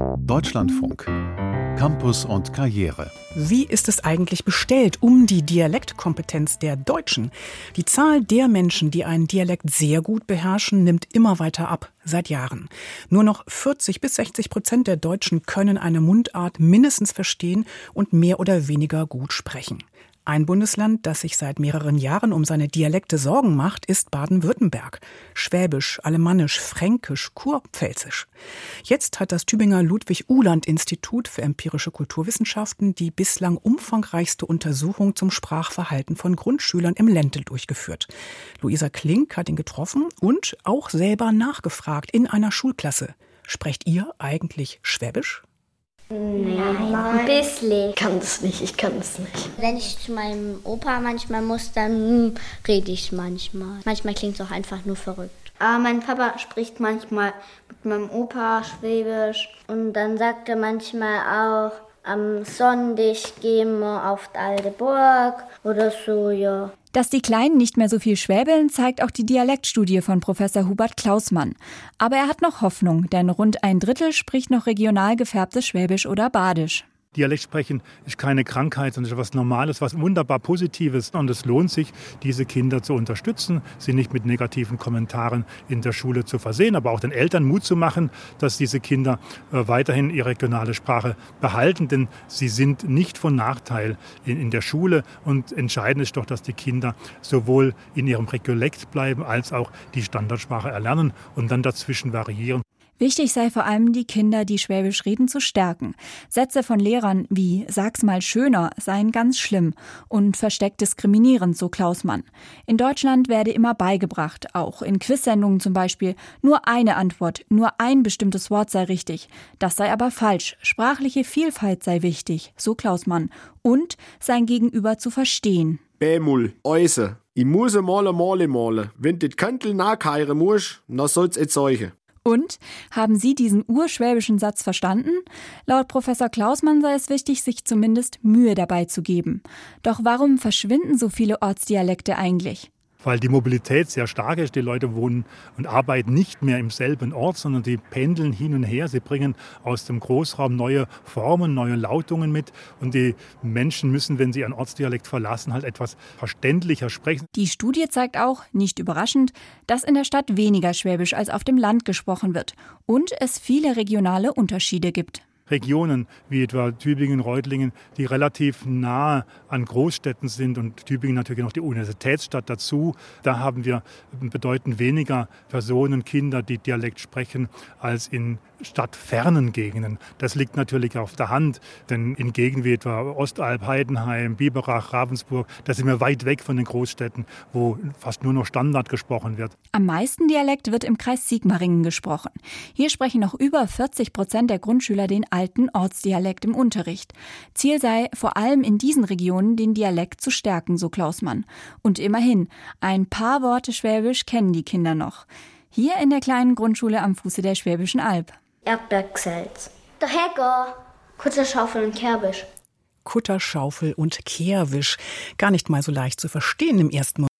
Deutschlandfunk. Campus und Karriere. Wie ist es eigentlich bestellt um die Dialektkompetenz der Deutschen? Die Zahl der Menschen, die einen Dialekt sehr gut beherrschen, nimmt immer weiter ab, seit Jahren. Nur noch 40-60% der Deutschen können eine Mundart mindestens verstehen und mehr oder weniger gut sprechen. Ein Bundesland, das sich seit mehreren Jahren um seine Dialekte Sorgen macht, ist Baden-Württemberg. Schwäbisch, Alemannisch, Fränkisch, Kurpfälzisch. Jetzt hat das Tübinger Ludwig-Uhland-Institut für empirische Kulturwissenschaften die bislang umfangreichste Untersuchung zum Sprachverhalten von Grundschülern im Ländle durchgeführt. Luisa Klink hat ihn getroffen und auch selber nachgefragt in einer Schulklasse. Sprecht ihr eigentlich Schwäbisch? Nein, ein bisschen. Ich kann das nicht. Wenn ich zu meinem Opa manchmal muss, dann rede ich manchmal. Manchmal klingt es auch einfach nur verrückt. Aber mein Papa spricht manchmal mit meinem Opa Schwäbisch. Und dann sagt er manchmal auch, am Sonntag gehen wir auf die alte Burg oder so, ja. Dass die Kleinen nicht mehr so viel schwäbeln, zeigt auch die Dialektstudie von Professor Hubert Klausmann. Aber er hat noch Hoffnung, denn rund 1/3 spricht noch regional gefärbtes Schwäbisch oder Badisch. Dialekt sprechen ist keine Krankheit, sondern ist etwas Normales, was wunderbar Positives. Und es lohnt sich, diese Kinder zu unterstützen, sie nicht mit negativen Kommentaren in der Schule zu versehen, aber auch den Eltern Mut zu machen, dass diese Kinder weiterhin ihre regionale Sprache behalten, denn sie sind nicht von Nachteil in der Schule. Und entscheidend ist doch, dass die Kinder sowohl in ihrem Regiolekt bleiben, als auch die Standardsprache erlernen und dann dazwischen variieren. Wichtig sei vor allem, die Kinder, die Schwäbisch reden, zu stärken. Sätze von Lehrern wie »Sag's mal schöner« seien ganz schlimm und versteckt diskriminierend, so Klausmann. In Deutschland werde immer beigebracht, auch in Quizsendungen zum Beispiel, nur eine Antwort, nur ein bestimmtes Wort sei richtig. Das sei aber falsch. Sprachliche Vielfalt sei wichtig, so Klausmann. Und sein Gegenüber zu verstehen. Bämul, Euse. Ich muss male. Wenn dit Kantel nachheiren muss, dann soll's et solche. Und? Haben Sie diesen urschwäbischen Satz verstanden? Laut Professor Klausmann sei es wichtig, sich zumindest Mühe dabei zu geben. Doch warum verschwinden so viele Ortsdialekte eigentlich? Weil die Mobilität sehr stark ist. Die Leute wohnen und arbeiten nicht mehr im selben Ort, sondern die pendeln hin und her. Sie bringen aus dem Großraum neue Formen, neue Lautungen mit. Und die Menschen müssen, wenn sie ihren Ortsdialekt verlassen, halt etwas verständlicher sprechen. Die Studie zeigt auch, nicht überraschend, dass in der Stadt weniger Schwäbisch als auf dem Land gesprochen wird. Und es viele regionale Unterschiede gibt. Regionen wie etwa Tübingen, Reutlingen, die relativ nahe an Großstädten sind und Tübingen natürlich noch die Universitätsstadt dazu. Da haben wir bedeutend weniger Personen, Kinder, die Dialekt sprechen, als in stadtfernen Gegenden. Das liegt natürlich auf der Hand, denn in Gegenden wie etwa Ostalb, Heidenheim, Biberach, Ravensburg, da sind wir weit weg von den Großstädten, wo fast nur noch Standard gesprochen wird. Am meisten Dialekt wird im Kreis Sigmaringen gesprochen. Hier sprechen noch über 40% der Grundschüler den alten Ortsdialekt im Unterricht. Ziel sei, vor allem in diesen Regionen den Dialekt zu stärken, so Klausmann. Und immerhin, ein paar Worte Schwäbisch kennen die Kinder noch. Hier in der kleinen Grundschule am Fuße der Schwäbischen Alb. Erdbeergeselz. Der Hecker. Kutterschaufel und Kerbisch. Kutterschaufel und Kehrwisch. Gar nicht mal so leicht zu verstehen im ersten Moment.